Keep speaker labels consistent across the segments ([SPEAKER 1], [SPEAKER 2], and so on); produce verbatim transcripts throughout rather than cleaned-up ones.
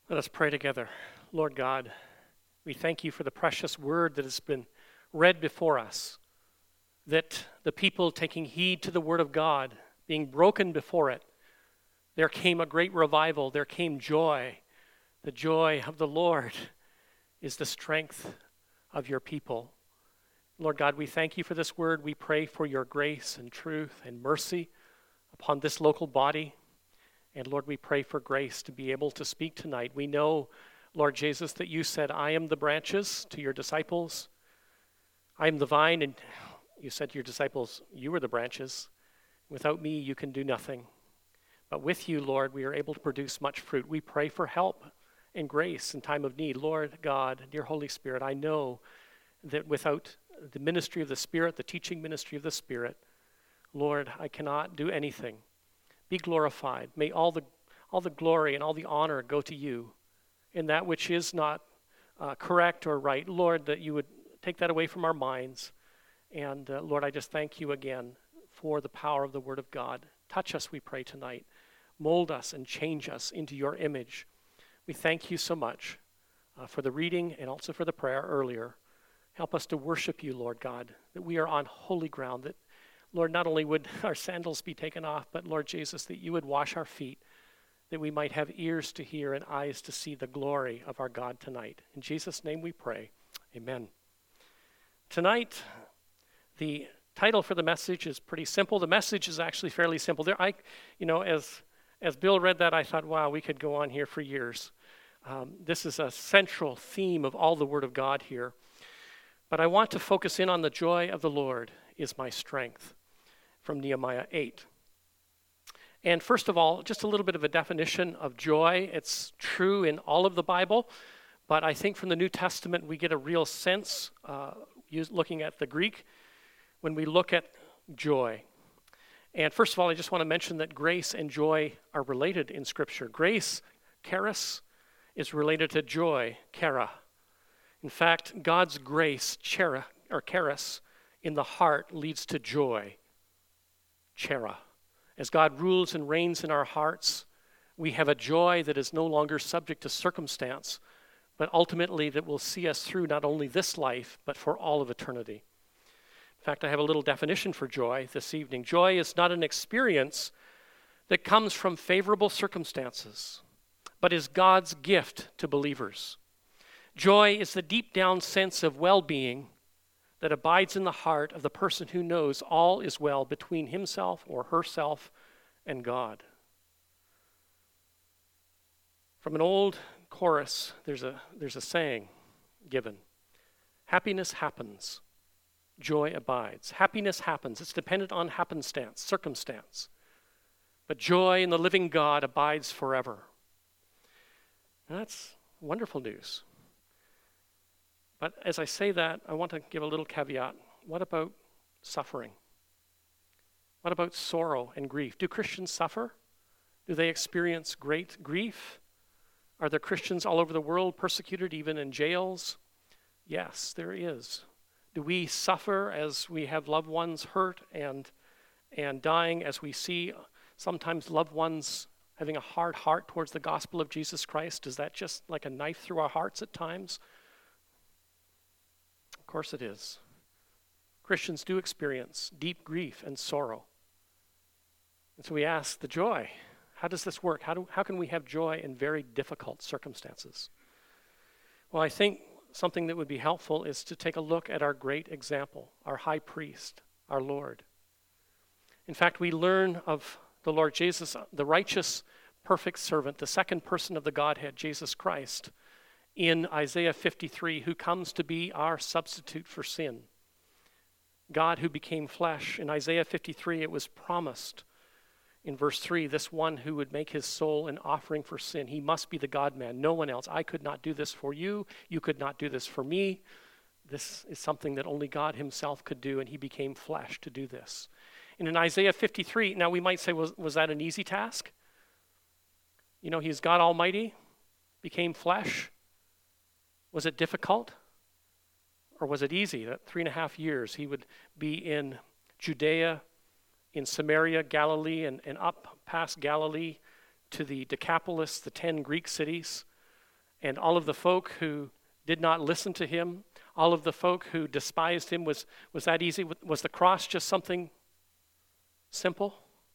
[SPEAKER 1] Let us pray together. Lord God, we thank you for the precious word that has been read before us, that the people taking heed to the word of God, being broken before it, there came a great revival, there came joy. The joy of the Lord is the strength of your people. Lord God, we thank you for this word. We pray for your grace and truth and mercy upon this local body. And Lord, we pray for grace to be able to speak tonight. We know, Lord Jesus, that you said, I am the branches to your disciples. I am the vine, and you said to your disciples, you are the branches. Without me, you can do nothing. But with you, Lord, we are able to produce much fruit. We pray for help and grace in time of need. Lord God, dear Holy Spirit, I know that without the ministry of the Spirit, the teaching ministry of the Spirit, Lord, I cannot do anything. Be glorified. May all the all the glory and all the honor go to you in that which is not uh, correct or right. Lord, that you would take that away from our minds. And uh, Lord, I just thank you again for the power of the Word of God. Touch us, we pray tonight. Mold us and change us into your image. We thank you so much uh, for the reading and also for the prayer earlier. Help us to worship you, Lord God, that we are on holy ground, that Lord, not only would our sandals be taken off, but Lord Jesus, that you would wash our feet, that we might have ears to hear and eyes to see the glory of our God tonight. In Jesus' name we pray. Amen. Tonight, the title for the message is pretty simple. The message is actually fairly simple. There, I, you know, as as Bill read that, I thought, wow, we could go on here for years. Um, this is a central theme of all the Word of God here. But I want to focus in on the joy of the Lord is my strength, from Nehemiah eight. And first of all, just a little bit of a definition of joy. It's true in all of the Bible, but I think from the New Testament we get a real sense, uh, use, looking at the Greek, when we look at joy. And first of all, I just want to mention that grace and joy are related in Scripture. Grace, charis, is related to joy, chara. In fact, God's grace, chara, or charis, in the heart leads to joy, chara. As God rules and reigns in our hearts, we have a joy that is no longer subject to circumstance, but ultimately that will see us through not only this life, but for all of eternity. In fact, I have a little definition for joy this evening. Joy is not an experience that comes from favorable circumstances, but is God's gift to believers. Joy is the deep down sense of well-being that abides in the heart of the person who knows all is well between himself or herself and God. From an old chorus, there's a, there's a saying given. Happiness happens, joy abides. Happiness happens. It's dependent on happenstance, circumstance. But joy in the living God abides forever. And that's wonderful news. But as I say that, I want to give a little caveat. What about suffering? What about sorrow and grief? Do Christians suffer? Do they experience great grief? Are there Christians all over the world persecuted, even in jails? Yes, there is. Do we suffer as we have loved ones hurt and, and dying, as we see sometimes loved ones having a hard heart towards the gospel of Jesus Christ? Is that just like a knife through our hearts at times? Of course it is. Christians do experience deep grief and sorrow. And so we ask the joy. How does this work? How do, how can we have joy in very difficult circumstances? Well, I think something that would be helpful is to take a look at our great example, our high priest, our Lord. In fact, we learn of the Lord Jesus, the righteous, perfect servant, the second person of the Godhead, Jesus Christ, in Isaiah fifty-three, who comes to be our substitute for sin. God who became flesh. In Isaiah fifty-three, it was promised in verse three, this one who would make his soul an offering for sin. He must be the God-man, no one else. I could not do this for you. You could not do this for me. This is something that only God himself could do, and he became flesh to do this. And in Isaiah fifty-three, now we might say, was, was that an easy task? You know, he's God Almighty, became flesh. Was it difficult? Or was it easy that three and a half years he would be in Judea, in Samaria, Galilee, and, and up past Galilee to the Decapolis, the ten Greek cities, And all of the folk who did not listen to him, all of the folk who despised him, was, was that easy? Was the cross just something simple?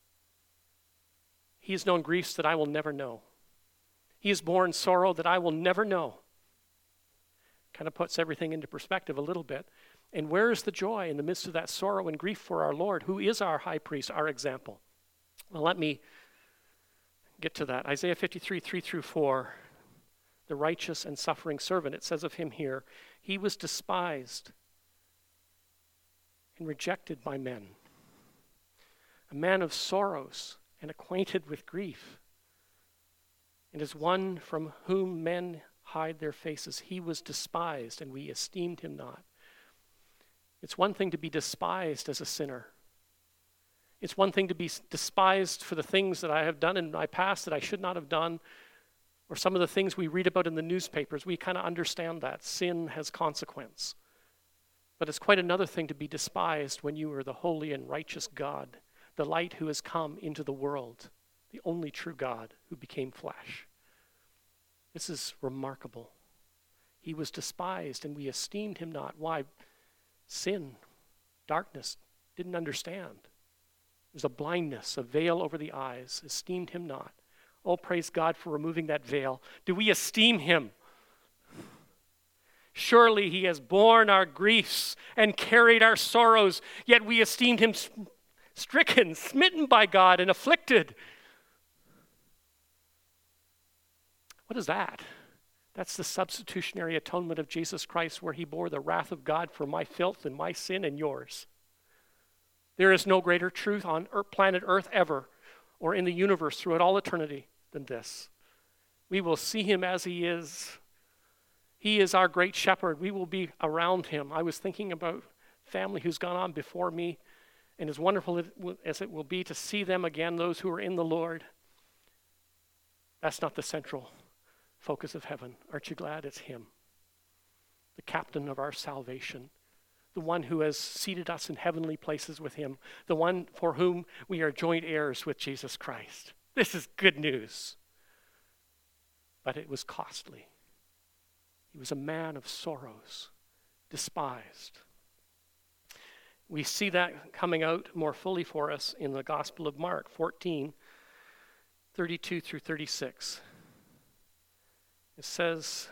[SPEAKER 1] He has known griefs that I will never know. He has borne sorrow that I will never know. Kind of puts everything into perspective a little bit. And where is the joy in the midst of that sorrow and grief for our Lord, who is our high priest, our example? Well, let me get to that. Isaiah fifty-three, three through four, the righteous and suffering servant, it says of him here, he was despised and rejected by men, a man of sorrows and acquainted with grief. And as one from whom men hide their faces, he was despised, and we esteemed him not. It's one thing to be despised as a sinner. It's one thing to be despised for the things that I have done in my past that I should not have done, or some of the things we read about in the newspapers. We kind of understand that. Sin has consequence. But it's quite another thing to be despised when you are the holy and righteous God, the light who has come into the world, the only true God who became flesh. This is remarkable. He was despised, and we esteemed him not. Why? Sin, darkness, didn't understand. There's a blindness, a veil over the eyes. Esteemed him not. Oh, praise God for removing that veil. Do we esteem him? Surely he has borne our griefs and carried our sorrows, yet we esteemed him stricken, smitten by God, and afflicted. What is that? That's the substitutionary atonement of Jesus Christ, where he bore the wrath of God for my filth and my sin and yours. There is no greater truth on earth, planet Earth ever, or in the universe throughout all eternity than this. We will see him as he is. He is our great shepherd. We will be around him. I was thinking about family who's gone on before me, and as wonderful as it will be to see them again, those who are in the Lord. That's not the central focus of heaven. Aren't you glad it's him? The captain of our salvation. The one who has seated us in heavenly places with him. The one for whom we are joint heirs with Jesus Christ. This is good news. But it was costly. He was a man of sorrows, despised. We see that coming out more fully for us in the Gospel of Mark, fourteen, thirty-two through thirty-six. It says,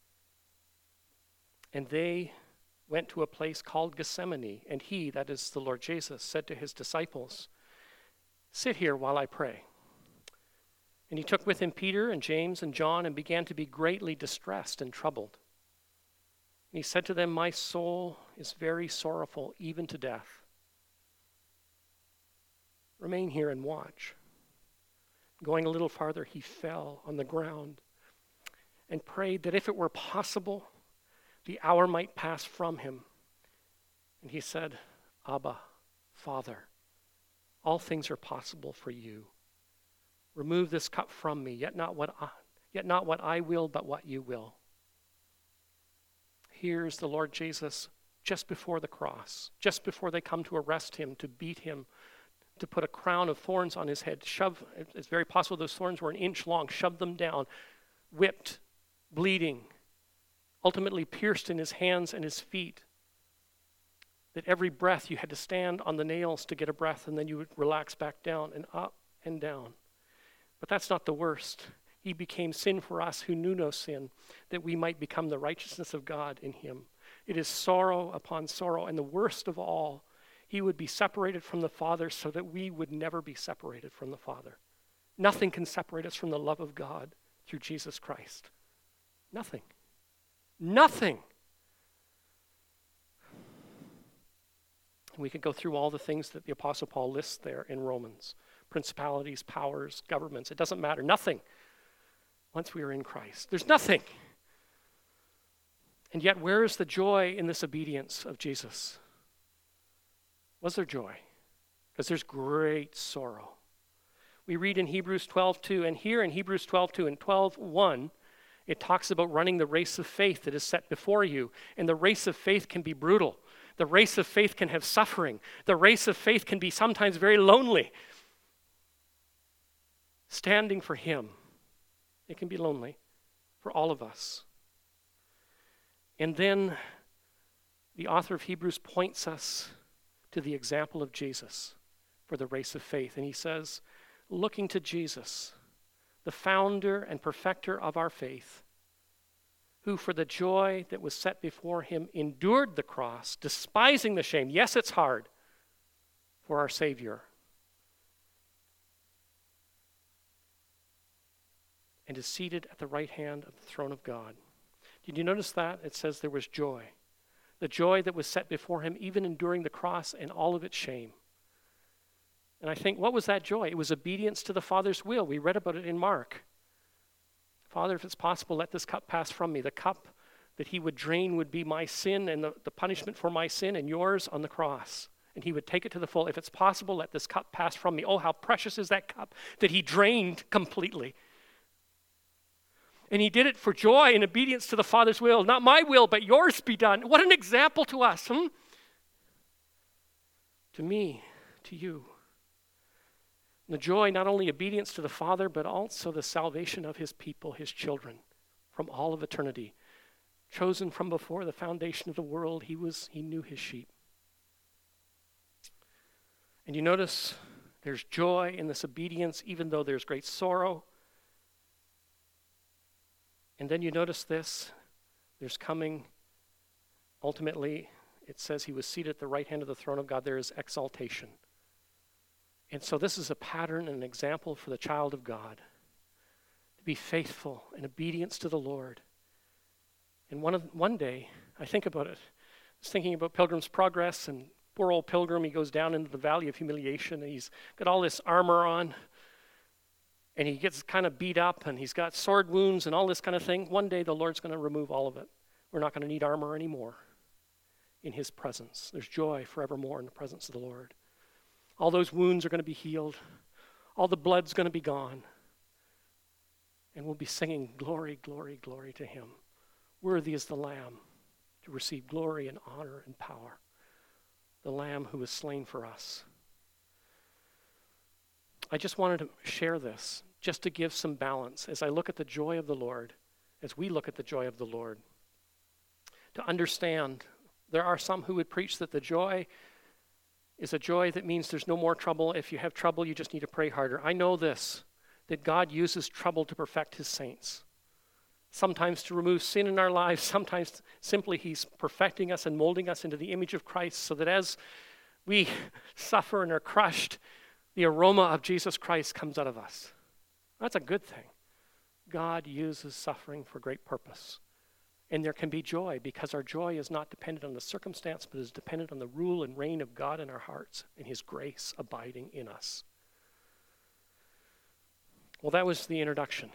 [SPEAKER 1] and they went to a place called Gethsemane, and he, that is the Lord Jesus, said to his disciples, sit here while I pray. And he took with him Peter and James and John and began to be greatly distressed and troubled. And he said to them, my soul is very sorrowful, even to death. Remain here and watch. Going a little farther, he fell on the ground and prayed that if it were possible, the hour might pass from him. And he said, Abba, Father, all things are possible for you. Remove this cup from me, yet not what I, yet not what I will, but what you will. Here's the Lord Jesus just before the cross, just before they come to arrest him, to beat him, to put a crown of thorns on his head, shove, it's very possible those thorns were an inch long, shoved them down, whipped, bleeding, ultimately pierced in his hands and his feet. That every breath you had to stand on the nails to get a breath, and then you would relax back down and up and down. But that's not the worst. He became sin for us who knew no sin, that we might become the righteousness of God in him. It is sorrow upon sorrow, and the worst of all, he would be separated from the Father so that we would never be separated from the Father. Nothing can separate us from the love of God through Jesus Christ. Nothing. Nothing. And we could go through all the things that the Apostle Paul lists there in Romans. Principalities, powers, governments. It doesn't matter. Nothing. Once we are in Christ. There's nothing. And yet, where is the joy in this obedience of Jesus? Was there joy? Because there's great sorrow. We read in Hebrews twelve two, and here in Hebrews twelve two and twelve one, it talks about running the race of faith that is set before you. And the race of faith can be brutal. The race of faith can have suffering. The race of faith can be sometimes very lonely. Standing for him, it can be lonely. for all of us. And then the author of Hebrews points us to the example of Jesus for the race of faith. And he says, looking to Jesus, the founder and perfecter of our faith, who for the joy that was set before him endured the cross, despising the shame. Yes, it's hard for our Savior. And is seated at the right hand of the throne of God. Did you notice that? It says there was joy. The joy that was set before him, even enduring the cross and all of its shame. And I think, what was that joy? It was obedience to the Father's will. We read about it in Mark. Father, if it's possible, let this cup pass from me. The cup that he would drain would be my sin and the, the punishment for my sin and yours on the cross. And he would take it to the full. If it's possible, let this cup pass from me. Oh, how precious is that cup that he drained completely. And he did it for joy and obedience to the Father's will. Not my will, but yours be done. What an example to us, hmm? To me, to you. The joy, not only obedience to the Father, but also the salvation of his people, his children, from all of eternity. Chosen from before the foundation of the world, he was, he knew his sheep. And you notice there's joy in this obedience, even though there's great sorrow. And then you notice this, there's coming, ultimately, it says he was seated at the right hand of the throne of God. There is exaltation. And so this is a pattern and an example for the child of God to be faithful in obedience to the Lord. And one of one day, I think about it, I was thinking about Pilgrim's Progress, and poor old Pilgrim, he goes down into the valley of humiliation, and he's got all this armor on, and he gets kind of beat up, and he's got sword wounds and all this kind of thing. One day the Lord's going to remove all of it. We're not going to need armor anymore in his presence. There's joy forevermore in the presence of the Lord. All those wounds are going to be healed. All the blood's going to be gone. And we'll be singing, glory, glory, glory to him. Worthy is the Lamb to receive glory and honor and power. The Lamb who was slain for us. I just wanted to share this, just to give some balance as I look at the joy of the Lord, as we look at the joy of the Lord. To understand, there are some who would preach that the joy is a joy that means there's no more trouble. If you have trouble, you just need to pray harder. I know this, that God uses trouble to perfect his saints. Sometimes to remove sin in our lives, sometimes simply he's perfecting us and molding us into the image of Christ so that as we suffer and are crushed, the aroma of Jesus Christ comes out of us. That's a good thing. God uses suffering for great purpose. And there can be joy because our joy is not dependent on the circumstance, but is dependent on the rule and reign of God in our hearts and his grace abiding in us. Well, that was the introduction.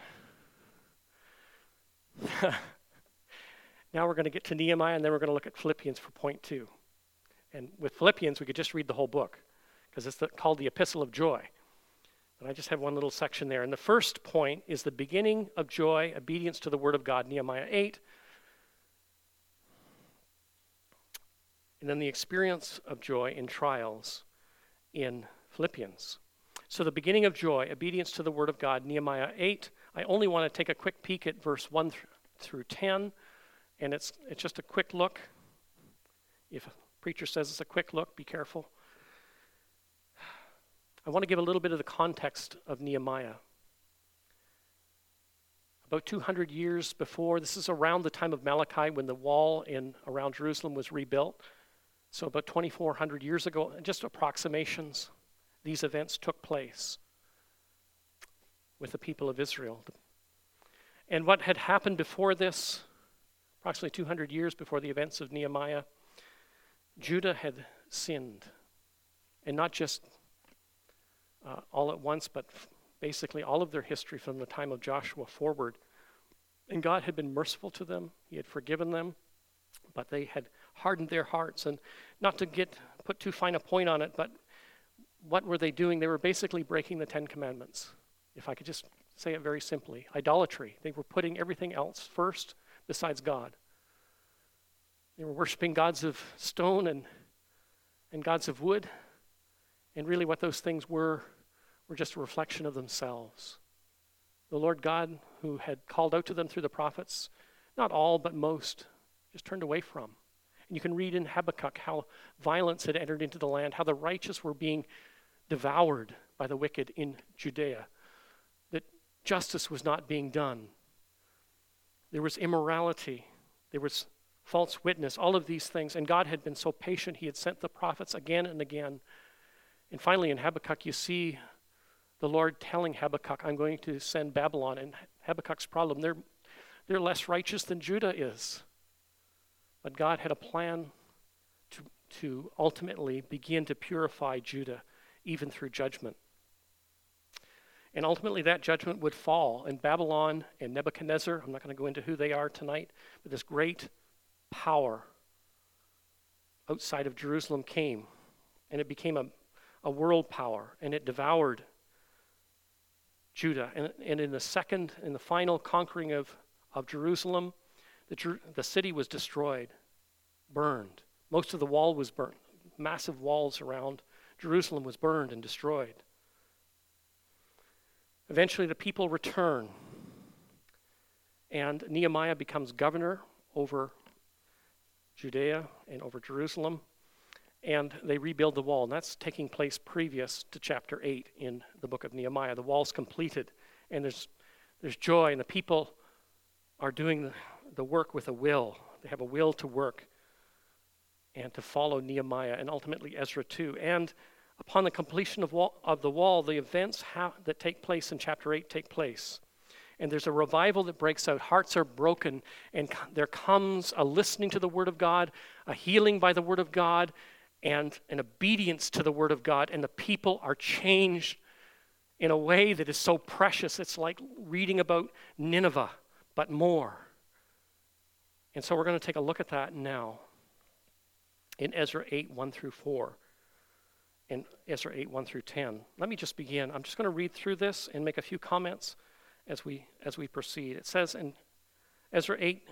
[SPEAKER 1] Now we're going to get to Nehemiah, and then we're going to look at Philippians for point two. And with Philippians, we could just read the whole book because it's the, called the Epistle of Joy. But I just have one little section there. And the first point is the beginning of joy, obedience to the word of God, Nehemiah eight. And then the experience of joy in trials in Philippians. So the beginning of joy, obedience to the word of God, Nehemiah eight. I only want to take a quick peek at verse one through ten, and it's it's just a quick look. If a preacher says it's a quick look, be careful. I want to give a little bit of the context of Nehemiah. About two hundred years before, this is around the time of Malachi when the wall in around Jerusalem was rebuilt. So about twenty-four hundred years ago, just approximations, these events took place with the people of Israel. And what had happened before this, approximately two hundred years before the events of Nehemiah, Judah had sinned. And not just uh, all at once, but basically all of their history from the time of Joshua forward. And God had been merciful to them. He had forgiven them. But they had hardened their hearts. And not to get put too fine a point on it, but what were they doing? They were basically breaking the Ten Commandments. If I could just say it very simply. Idolatry. They were putting everything else first besides God. They were worshiping gods of stone and, and gods of wood. And really what those things were, were just a reflection of themselves. the Lord God who had called out to them through the prophets, not all, but most, just turned away from. And you can read in Habakkuk how violence had entered into the land, how the righteous were being devoured by the wicked in Judea, that justice was not being done. There was immorality. There was false witness, all of these things. And God had been so patient. He had sent the prophets again and again. And finally in Habakkuk, you see the Lord telling Habakkuk, I'm going to send Babylon. And Habakkuk's problem, they're, they're less righteous than Judah is. But God had a plan to, to ultimately begin to purify Judah, even through judgment. And ultimately that judgment would fall. And Babylon and Nebuchadnezzar, I'm not going to go into who they are tonight, but this great power outside of Jerusalem came. And it became a, a world power. And it devoured Judah. And, and in the second, in the final conquering of, of Jerusalem, the, the city was destroyed, burned. Most of the wall was burned. Massive walls around Jerusalem was burned and destroyed. Eventually the people return, and Nehemiah becomes governor over Judea and over Jerusalem, and they rebuild the wall. And that's taking place previous to chapter eight in the book of Nehemiah. The wall's completed, and there's there's joy, and the people are doing the, the work with a will. They have a will to work and to follow Nehemiah, and ultimately Ezra too. And upon the completion of, wall, of the wall, the events ha- that take place in chapter eight take place. And there's a revival that breaks out. Hearts are broken, and co- there comes a listening to the word of God, a healing by the word of God, and an obedience to the word of God. And the people are changed in a way that is so precious. It's like reading about Nineveh, but more. And so we're going to take a look at that now in Ezra eight, one through four. In Ezra eight, one through ten. Let me just begin. I'm just going to read through this and make a few comments as we as we proceed. It says in Ezra eight,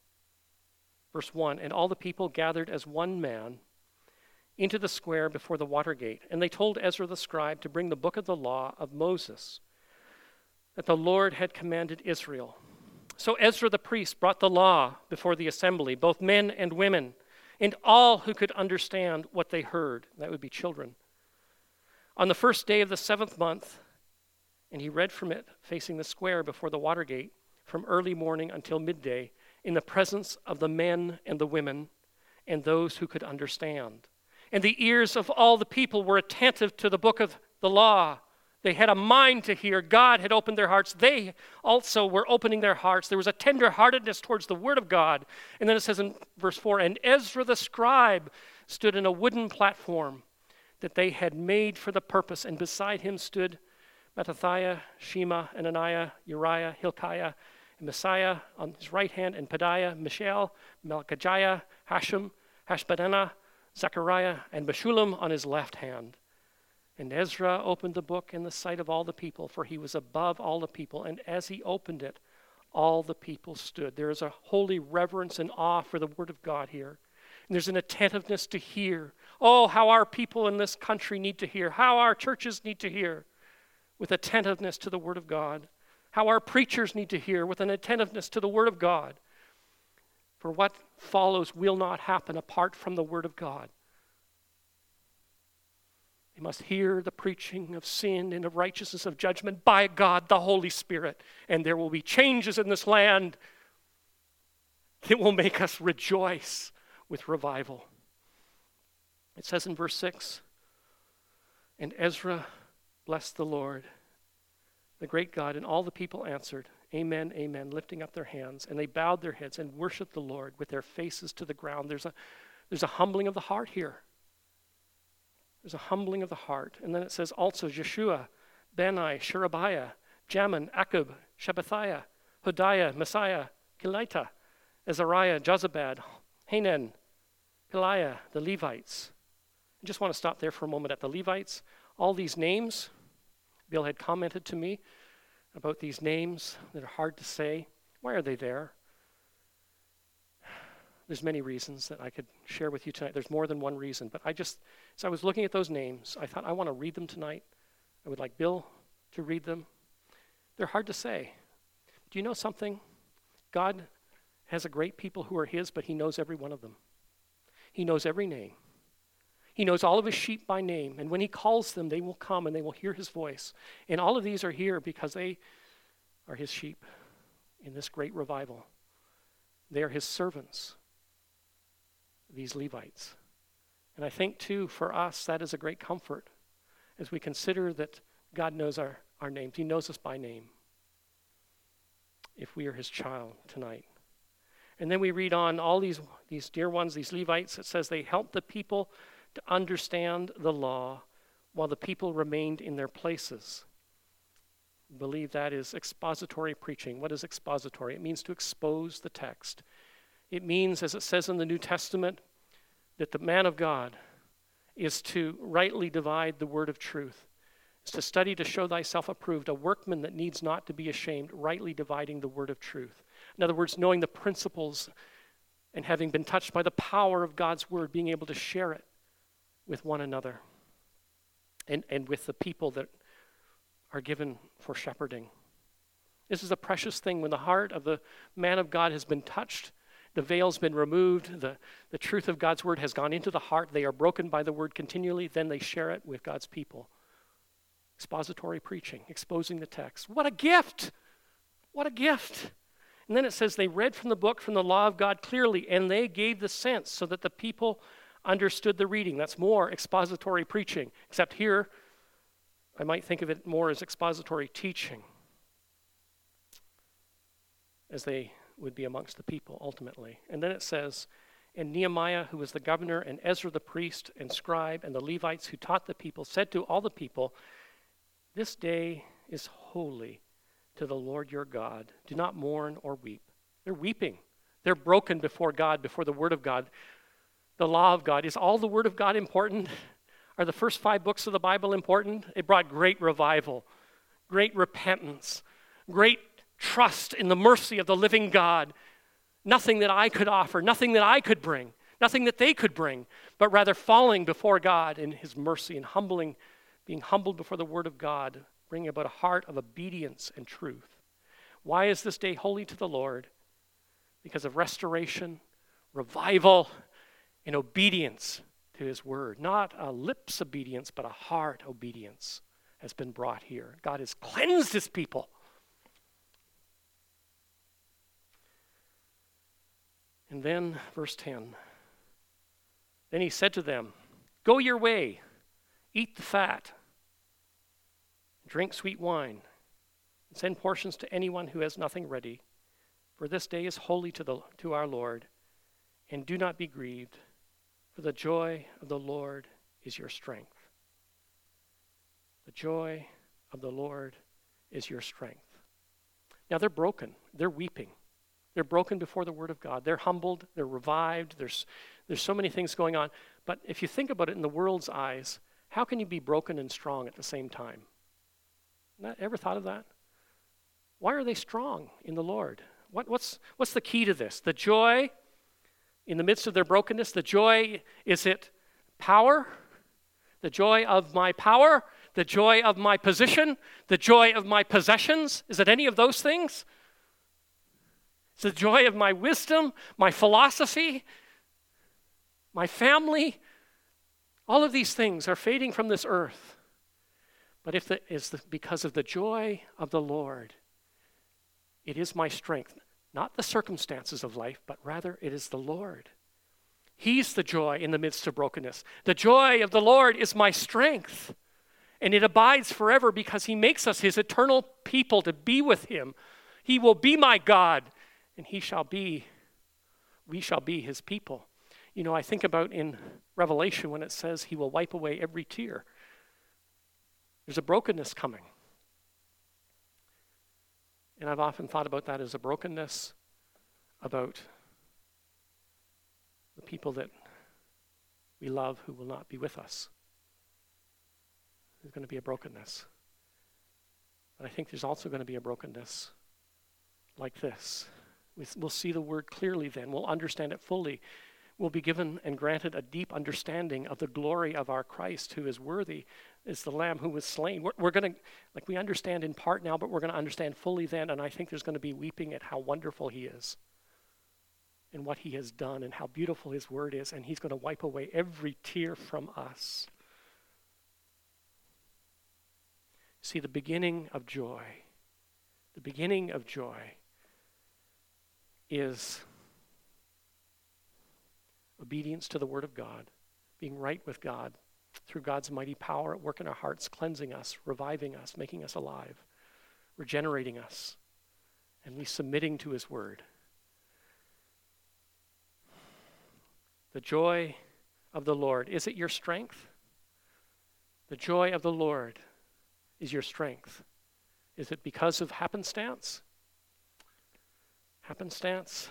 [SPEAKER 1] verse one, and all the people gathered as one man into the square before the water gate, and they told Ezra the scribe to bring the book of the law of Moses that the Lord had commanded Israel. So Ezra the priest brought the law before the assembly, both men and women, and all who could understand what they heard. That would be children. On the first day of the seventh month, and he read from it facing the square before the water gate from early morning until midday in the presence of the men and the women and those who could understand. And the ears of all the people were attentive to the book of the law. They had a mind to hear. God had opened their hearts. They also were opening their hearts. There was a tender-heartedness towards the word of God. And then it says in verse four, and Ezra the scribe stood in a wooden platform that they had made for the purpose, and beside him stood Mattithiah, Shema, Ananiah, Uriah, Hilkiah, and Messiah on his right hand, and Pedaiah, Mishael, Malchiah, Hashem, Hashbaddanah, Zechariah, and Meshullam on his left hand. And Ezra opened the book in the sight of all the people, for he was above all the people. And as he opened it, all the people stood. There is a holy reverence and awe for the word of God here. And there's an attentiveness to hear. Oh, how our people in this country need to hear. How our churches need to hear with attentiveness to the word of God. How our preachers need to hear with an attentiveness to the word of God. For what follows will not happen apart from the word of God. They must hear the preaching of sin and of righteousness, of judgment by God, the Holy Spirit. And there will be changes in this land that will make us rejoice with revival. It says in verse six, and Ezra blessed the Lord, the great God, and all the people answered, amen, amen, lifting up their hands. And they bowed their heads and worshiped the Lord with their faces to the ground. There's a, there's a humbling of the heart here. There's a humbling of the heart. And then it says also Jeshua, Bani, Sherebiah, Jamin, Akub, Shabbathiah, Hodiah, Messiah, Kelita, Azariah, Jozabad, Hanan, Peliah, the Levites. I just want to stop there for a moment at the Levites. All these names, Bill had commented to me about these names that are hard to say. Why are they there? There's many reasons that I could share with you tonight. There's more than one reason, but I just, as I was looking at those names, I thought I want to read them tonight. I would like Bill to read them. They're hard to say. Do you know something? God has a great people who are his, but he knows every one of them. He knows every name. He knows all of his sheep by name, and when he calls them, they will come and they will hear his voice. And all of these are here because they are his sheep in this great revival. They are his servants, these Levites. And I think, too, for us, that is a great comfort as we consider that God knows our, our names. He knows us by name if we are his child tonight. And then we read on all these, these dear ones, these Levites. It says they helped the people to understand the law while the people remained in their places. I believe that is expository preaching. What is expository? It means to expose the text. It means, as it says in the New Testament, that the man of God is to rightly divide the word of truth. It's to study to show thyself approved, a workman that needs not to be ashamed, rightly dividing the word of truth. In other words, knowing the principles and having been touched by the power of God's word, being able to share it with one another and, and with the people that are given for shepherding. This is a precious thing when the heart of the man of God has been touched, the veil's been removed, the, the truth of God's word has gone into the heart, they are broken by the word continually, then they share it with God's people. Expository preaching, exposing the text. What a gift! What a gift! And then it says they read from the book, from the law of God clearly, and they gave the sense so that the people understood the reading. That's more expository preaching, except here, I might think of it more as expository teaching, as they would be amongst the people ultimately. And then it says, and Nehemiah, who was the governor, and Ezra the priest and scribe, and the Levites who taught the people, said to all the people, this day is holy to the Lord your God. Do not mourn or weep. They're weeping. They're broken before God, before the word of God, the law of God. Is all the word of God important? Are the first five books of the Bible important? It brought great revival, great repentance, great trust in the mercy of the living God. Nothing that I could offer, nothing that I could bring, nothing that they could bring, but rather falling before God in his mercy and humbling, being humbled before the word of God, bringing about a heart of obedience and truth. Why is this day holy to the Lord? Because of restoration, revival, and obedience to his word. Not a lips obedience, but a heart obedience has been brought here. God has cleansed his people. And then, verse ten. Then he said to them, go your way, eat the fat, drink sweet wine, and send portions to anyone who has nothing ready. For this day is holy to, the, to our Lord, and do not be grieved, for the joy of the Lord is your strength. The joy of the Lord is your strength. Now they're broken. They're weeping. They're broken before the word of God. They're humbled. They're revived. There's, there's so many things going on. But if you think about it in the world's eyes, how can you be broken and strong at the same time? Not, ever thought of that? Why are they strong in the Lord? What, what's, what's the key to this? The joy in the midst of their brokenness, the joy, is it power? The joy of my power? The joy of my position? The joy of my possessions? Is it any of those things? It's the joy of my wisdom, my philosophy, my family. All of these things are fading from this earth. But if it's the, because of the joy of the Lord, it is my strength. Not the circumstances of life, but rather it is the Lord. He's the joy in the midst of brokenness. The joy of the Lord is my strength. And it abides forever because he makes us his eternal people to be with him. He will be my God, and he shall be, we shall be his people. You know, I think about in Revelation when it says he will wipe away every tear. There's a brokenness coming. And I've often thought about that as a brokenness about the people that we love who will not be with us. There's going to be a brokenness. But I think there's also going to be a brokenness like this. We'll see the word clearly then. We'll understand it fully. We'll be given and granted a deep understanding of the glory of our Christ who is worthy is the Lamb who was slain. We're, we're going to, like we understand in part now, but we're going to understand fully then, and I think there's going to be weeping at how wonderful he is and what he has done and how beautiful his word is, and he's going to wipe away every tear from us. See, the beginning of joy, the beginning of joy is obedience to the word of God, being right with God through God's mighty power at work in our hearts, cleansing us, reviving us, making us alive, regenerating us, and we submitting to his word. The joy of the Lord, is it your strength? The joy of the Lord is your strength. Is it because of happenstance? Happenstance?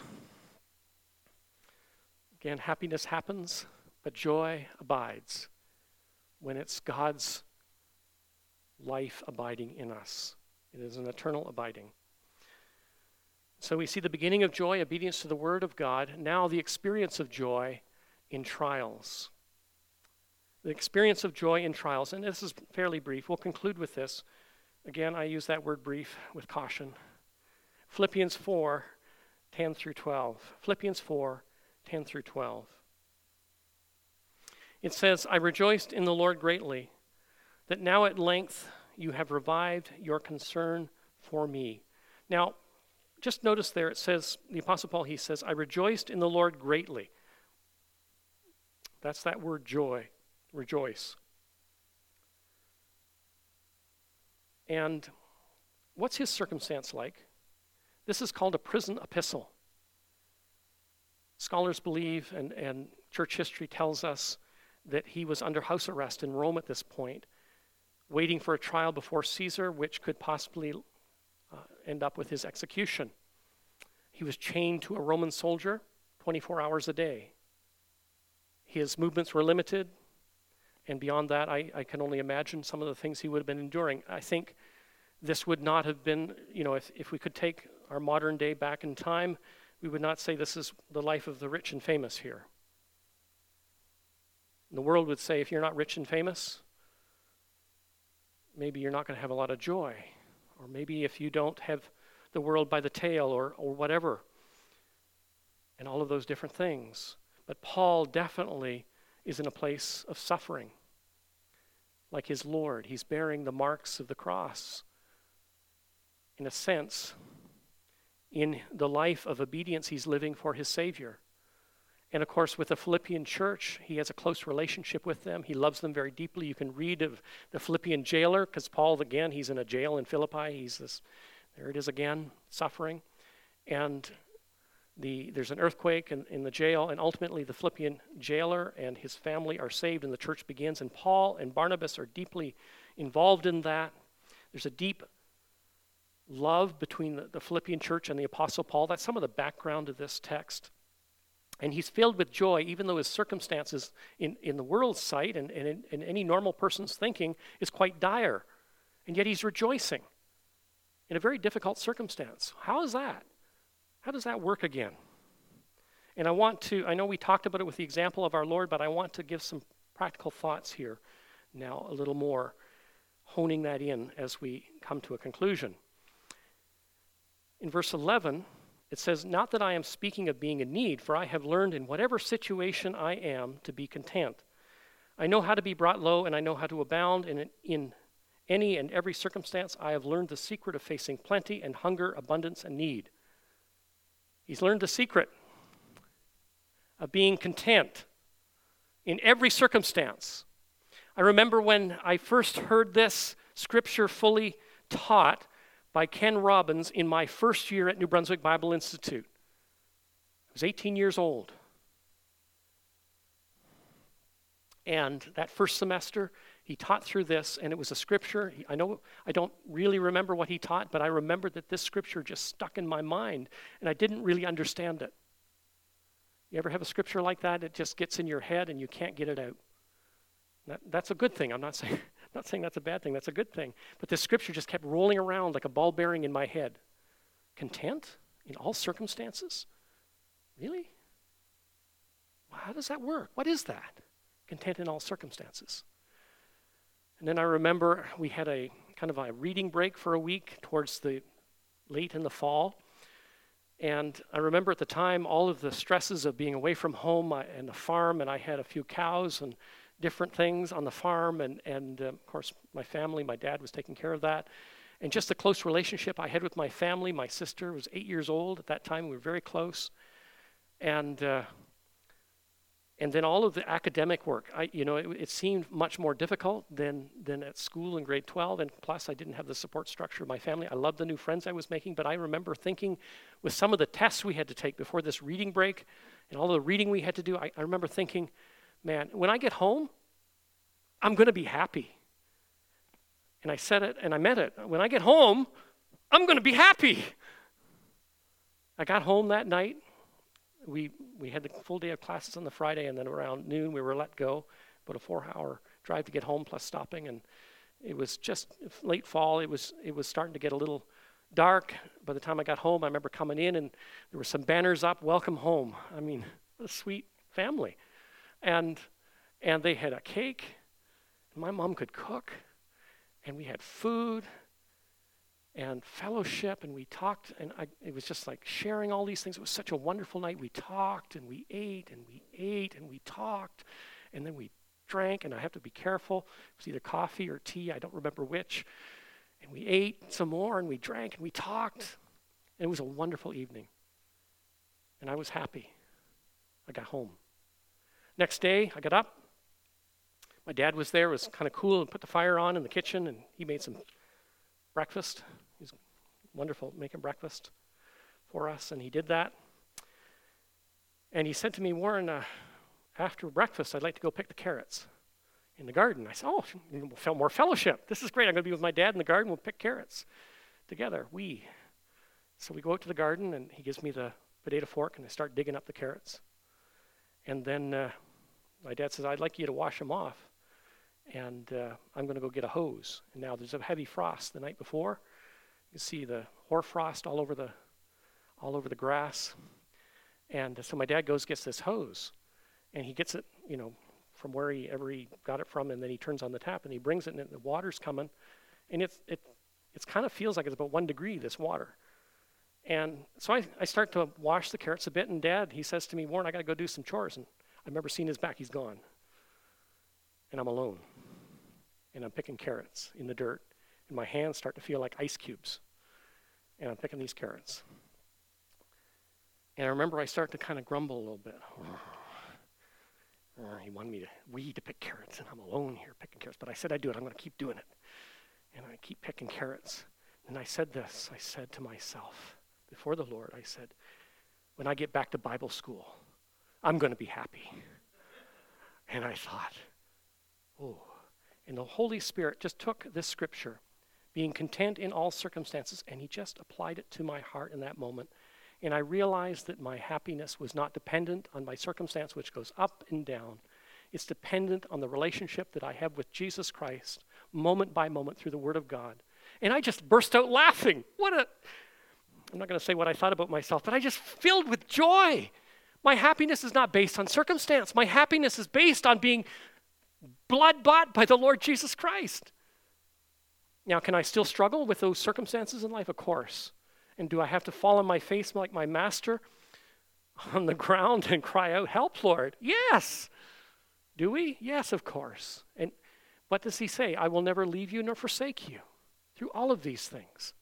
[SPEAKER 1] Again, happiness happens, but joy abides when it's God's life abiding in us. It is an eternal abiding. So we see the beginning of joy, obedience to the word of God. Now the experience of joy in trials. The experience of joy in trials, and this is fairly brief. We'll conclude with this. Again, I use that word brief with caution. Philippians four, ten through twelve. Philippians four, ten through twelve. It says, I rejoiced in the Lord greatly, that now at length you have revived your concern for me. Now, just notice there it says, the Apostle Paul, he says, I rejoiced in the Lord greatly. That's that word joy, rejoice. And what's his circumstance like? This is called a prison epistle. Scholars believe, and, and church history tells us, that he was under house arrest in Rome at this point, waiting for a trial before Caesar, which could possibly uh, end up with his execution. He was chained to a Roman soldier twenty-four hours a day. His movements were limited, and beyond that, I, I can only imagine some of the things he would have been enduring. I think this would not have been, you know, if, if we could take our modern day back in time, we would not say this is the life of the rich and famous here. The world would say if you're not rich and famous, maybe you're not going to have a lot of joy. Or maybe if you don't have the world by the tail or, or whatever. And all of those different things. But Paul definitely is in a place of suffering. Like his Lord. He's bearing the marks of the cross. In a sense, in the life of obedience he's living for his Savior. And of course, with the Philippian church, he has a close relationship with them. He loves them very deeply. You can read of the Philippian jailer, because Paul, again, he's in a jail in Philippi. He's this, there it is again, suffering. And the there's an earthquake in, in the jail, and ultimately the Philippian jailer and his family are saved, and the church begins. And Paul and Barnabas are deeply involved in that. There's a deep love between the, the Philippian church and the Apostle Paul. That's some of the background of this text. And he's filled with joy, even though his circumstances in, in the world's sight and, and in, in any normal person's thinking is quite dire. And yet he's rejoicing in a very difficult circumstance. How is that? How does that work again? And I want to, I know we talked about it with the example of our Lord, but I want to give some practical thoughts here now a little more, honing that in as we come to a conclusion. In verse eleven, it says, not that I am speaking of being in need, for I have learned in whatever situation I am to be content. I know how to be brought low, and I know how to abound. And in, in any and every circumstance, I have learned the secret of facing plenty and hunger, abundance and need. He's learned the secret of being content in every circumstance. I remember when I first heard this scripture fully taught by Ken Robbins in my first year at New Brunswick Bible Institute. I was eighteen years old. And that first semester, he taught through this, and it was a scripture. He, I know I don't really remember what he taught, but I remember that this scripture just stuck in my mind, and I didn't really understand it. You ever have a scripture like that? It just gets in your head, and you can't get it out. That, that's a good thing. I'm not saying... I'm not saying that's a bad thing, that's a good thing. But this scripture just kept rolling around like a ball bearing in my head. Content in all circumstances? Really? Well, how does that work? What is that? Content in all circumstances. And then I remember we had a kind of a reading break for a week towards the late in the fall. And I remember at the time all of the stresses of being away from home uh, and the farm, and I had a few cows and different things on the farm, and, and uh, of course my family, my dad was taking care of that. And just the close relationship I had with my family. My sister was eight years old at that time. We were very close. And uh, and then all of the academic work, I, you know, it, it seemed much more difficult than, than at school in grade twelve. And plus, I didn't have the support structure of my family. I loved the new friends I was making, but I remember thinking with some of the tests we had to take before this reading break and all the reading we had to do, I, I remember thinking, man, when I get home, I'm going to be happy. And I said it, and I meant it. When I get home, I'm going to be happy. I got home that night. We we had the full day of classes on the Friday, and then around noon we were let go. About a four-hour drive to get home, plus stopping. And it was just late fall. It was it was starting to get a little dark. By the time I got home, I remember coming in, and there were some banners up, "Welcome home." I mean, what a sweet family. And and they had a cake. And my mom could cook. And we had food and fellowship, and we talked, and I, it was just like sharing all these things. It was such a wonderful night. We talked, and we ate, and we ate, and we talked, and then we drank, and I have to be careful. It was either coffee or tea, I don't remember which. And we ate some more, and we drank, and we talked, and it was a wonderful evening. And I was happy. I got home. Next day, I got up. My dad was there. It was kind of cool, and put the fire on in the kitchen, and he made some breakfast. He's wonderful at making breakfast for us, and he did that. And he said to me, "Warren, uh, after breakfast, I'd like to go pick the carrots in the garden." I said, "Oh, we'll more fellowship. This is great. I'm going to be with my dad in the garden. We'll pick carrots together. We." So we go out to the garden, and he gives me the potato fork, and I start digging up the carrots. And then uh, my dad says, "I'd like you to wash them off. And uh, I'm going to go get a hose." And now there's a heavy frost the night before. You see the hoarfrost all over the all over the grass. And uh, so my dad goes, gets this hose, and he gets it, you know, from where he ever he got it from, and then he turns on the tap, and he brings it, and the water's coming, and it's it it's kind of feels like it's about one degree, this water. And so I, I start to wash the carrots a bit, and Dad, he says to me, "Warren, I got to go do some chores." And I remember seeing his back. He's gone. And I'm alone. And I'm picking carrots in the dirt. And my hands start to feel like ice cubes. And I'm picking these carrots. And I remember I start to kind of grumble a little bit. Oh, he wanted me to, we to pick carrots, and I'm alone here picking carrots. But I said I'd do it. I'm going to keep doing it. And I keep picking carrots. And I said this. I said to myself, before the Lord, I said, when I get back to Bible school, I'm going to be happy. And I thought, oh. And the Holy Spirit just took this scripture, being content in all circumstances, and he just applied it to my heart in that moment. And I realized that my happiness was not dependent on my circumstance, which goes up and down. It's dependent on the relationship that I have with Jesus Christ, moment by moment through the Word of God. And I just burst out laughing. What a, I'm not going to say what I thought about myself, but I just filled with joy. My happiness is not based on circumstance. My happiness is based on being blood-bought by the Lord Jesus Christ. Now, can I still struggle with those circumstances in life? Of course. And do I have to fall on my face like my master on the ground and cry out, "Help, Lord"? Yes. Do we? Yes, of course. And what does he say? "I will never leave you nor forsake you," through all of these things.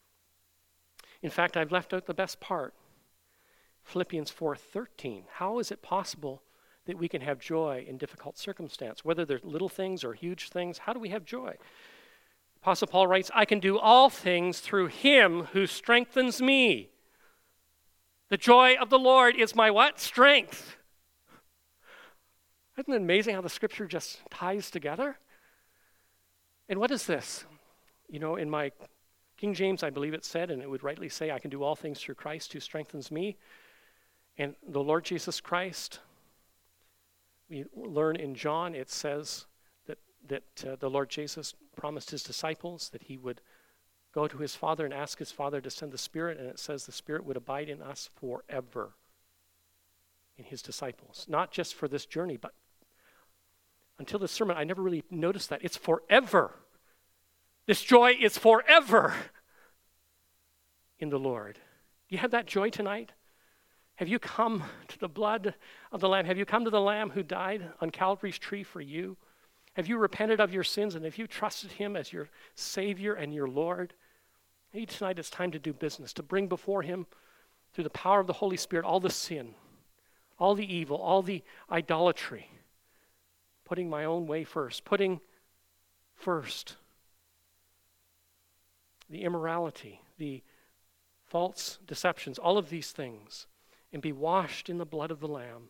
[SPEAKER 1] In fact, I've left out the best part. Philippians four thirteen. How is it possible that we can have joy in difficult circumstance? Whether they're little things or huge things, how do we have joy? Apostle Paul writes, "I can do all things through him who strengthens me." The joy of the Lord is my what? Strength. Isn't it amazing how the scripture just ties together? And what is this? You know, in my King James, I believe it said, and it would rightly say, "I can do all things through Christ who strengthens me." And the Lord Jesus Christ, we learn in John, it says that, that uh, the Lord Jesus promised his disciples that he would go to his Father and ask his Father to send the Spirit, and it says the Spirit would abide in us forever, in his disciples. Not just for this journey, but Until this sermon, I never really noticed that. It's forever. This joy is forever in the Lord. Do you have that joy tonight? Have you come to the blood of the Lamb? Have you come to the Lamb who died on Calvary's tree for you? Have you repented of your sins, and have you trusted him as your Savior and your Lord? Maybe tonight it's time to do business, to bring before him, through the power of the Holy Spirit, all the sin, all the evil, all the idolatry, putting my own way first, putting first the immorality, the false deceptions, all of these things, and be washed in the blood of the Lamb,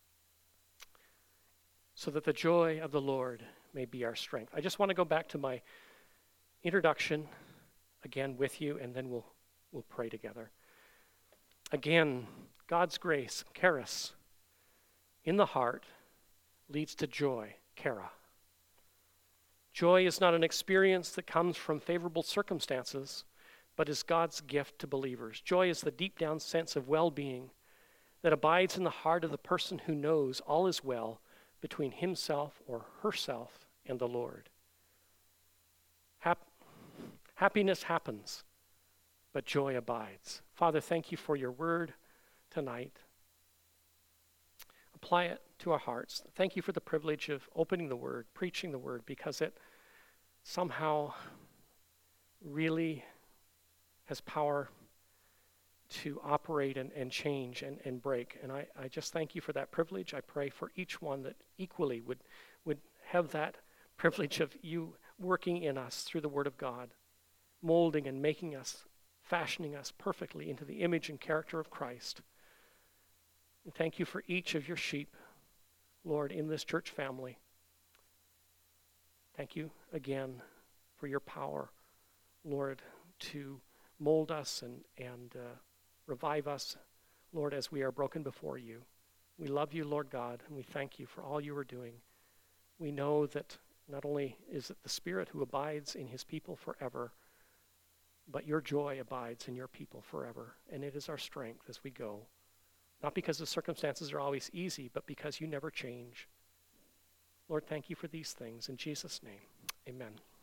[SPEAKER 1] so that the joy of the Lord may be our strength. I just want to go back to my introduction again with you, and then we'll we'll pray together. Again, God's grace, charis, in the heart leads to joy, chara. Joy is not an experience that comes from favorable circumstances, but is God's gift to believers. Joy is the deep down sense of well-being that abides in the heart of the person who knows all is well between himself or herself and the Lord. Hap- happiness happens, but joy abides. Father, thank you for your word tonight. Apply it to our hearts. Thank you for the privilege of opening the word, preaching the word, because it somehow really has power to operate and, and change and, and break. And I, I just thank you for that privilege. I pray for each one that equally would, would have that privilege of you working in us through the word of God, molding and making us, fashioning us perfectly into the image and character of Christ. And thank you for each of your sheep, Lord, in this church family. Thank you again for your power, Lord, to mold us and, and uh, revive us, Lord, as we are broken before you. We love you, Lord God, and we thank you for all you are doing. We know that not only is it the Spirit who abides in his people forever, but your joy abides in your people forever, and it is our strength as we go. Not because the circumstances are always easy, but because you never change. Lord, thank you for these things. In Jesus' name, amen.